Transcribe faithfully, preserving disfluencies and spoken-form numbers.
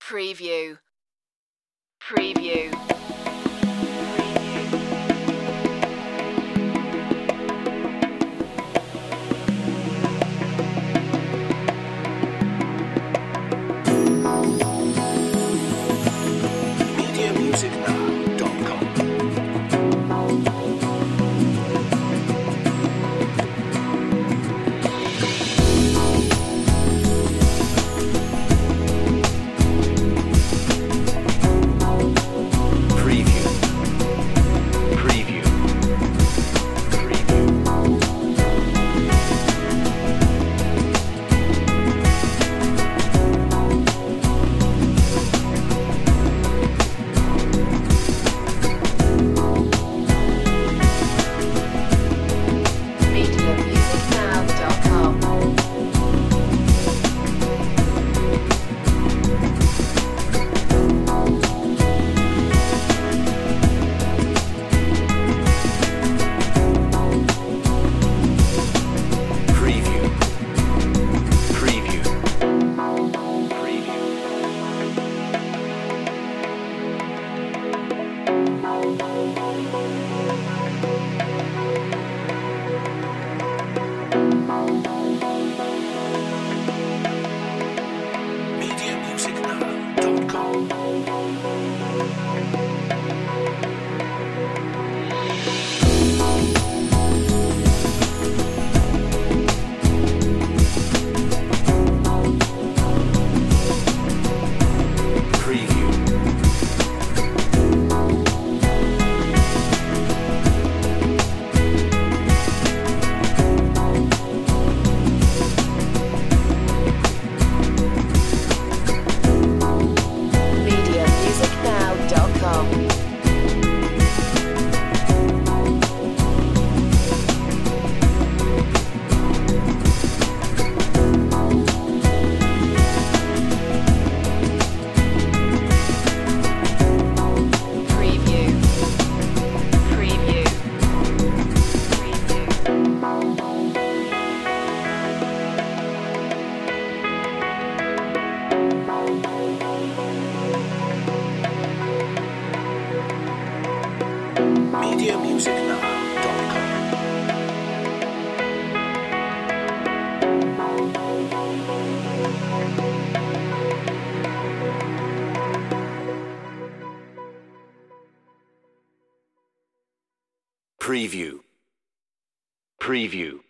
Preview. Preview. media music now dot com. Preview. Preview. Preview. media music now dot com. Preview. Preview. Preview. media music now dot com. Preview. media music now dot com. Preview. Preview. Preview. media music now dot com. Preview. Preview.